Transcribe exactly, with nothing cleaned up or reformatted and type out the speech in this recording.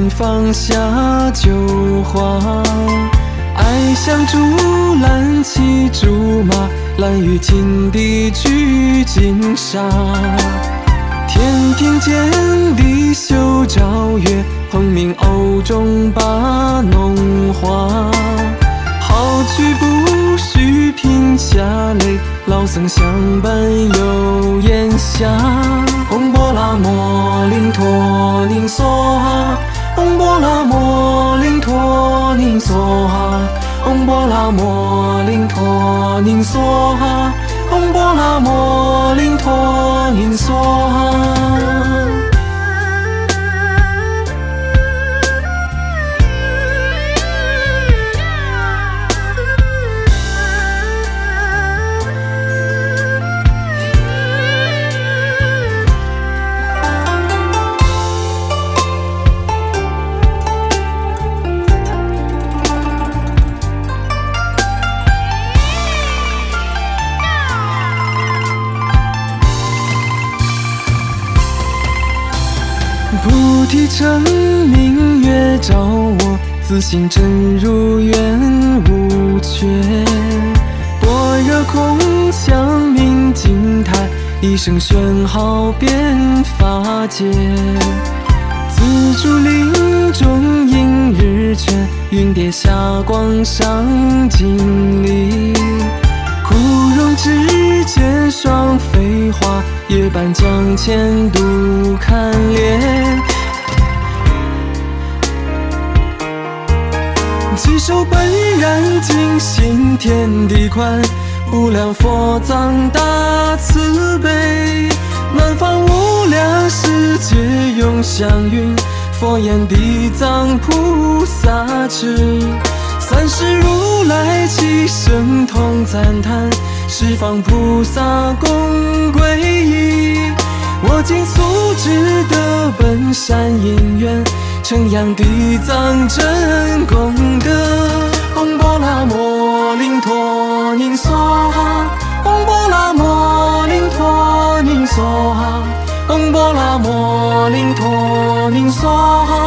放下旧话。爱像竹篮骑竹马，兰屿金地取金沙。天庭间地秀朝月，彭明瓯中把浓华。好曲不须凭下泪，老僧相伴有烟霞。嗡波拉摩林陀宁梭哈，嗡波拉摩林陀宁梭哈，嗡波拉摩林陀宁梭哈，嗡波拉摩林陀宁梭哈。菩提成明月照我，自信真如愿无缺。般若空相明镜台，一声喧号遍法界。自竹林中映日泉，云叠霞光上金里。枯荣之间双飞花，夜半江前独看莲。稽首本然尽心天地宽，无量佛藏大慈悲。南方无量世界永祥云，佛言地藏菩萨智。三世如来齐声同赞叹，十方菩萨共皈依。我今速至得本山因缘，承扬地藏真功德。嗡波拉摩林陀宁梭哈，嗡波拉摩林陀宁梭哈，嗡波拉摩林陀宁梭哈。